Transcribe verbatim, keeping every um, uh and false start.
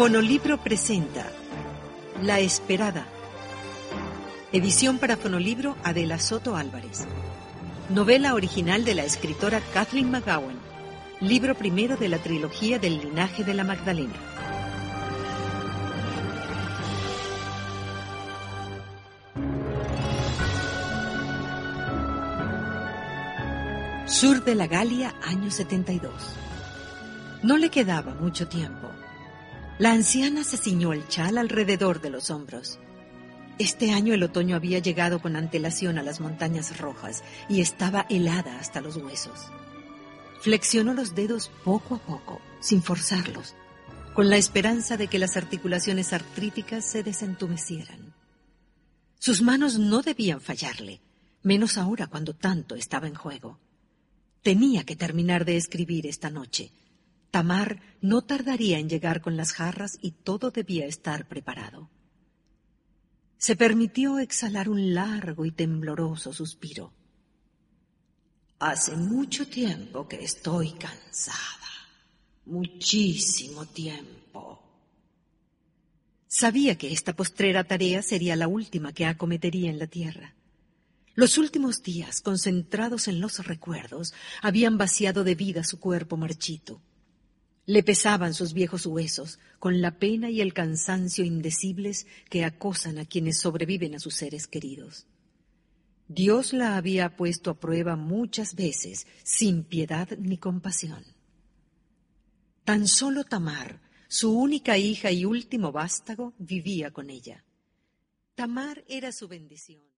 Fonolibro presenta La Esperada. Edición para fonolibro Adela Soto Álvarez. Novela original de la escritora Kathleen McGowan. Libro primero de la trilogía del Linaje de la Magdalena. Sur de la Galia, año setenta y dos. No le quedaba mucho tiempo. La anciana se ciñó el chal alrededor de los hombros. Este año el otoño había llegado con antelación a las montañas rojas y estaba helada hasta los huesos. Flexionó los dedos poco a poco, sin forzarlos, con la esperanza de que las articulaciones artríticas se desentumecieran. Sus manos no debían fallarle, menos ahora cuando tanto estaba en juego. Tenía que terminar de escribir esta noche. Tamar no tardaría en llegar con las jarras y todo debía estar preparado. Se permitió exhalar un largo y tembloroso suspiro. Hace mucho tiempo que estoy cansada. Muchísimo tiempo. Sabía que esta postrera tarea sería la última que acometería en la tierra. Los últimos días, concentrados en los recuerdos, habían vaciado de vida su cuerpo marchito. Le pesaban sus viejos huesos, con la pena y el cansancio indecibles que acosan a quienes sobreviven a sus seres queridos. Dios la había puesto a prueba muchas veces, sin piedad ni compasión. Tan solo Tamar, su única hija y último vástago, vivía con ella. Tamar era su bendición.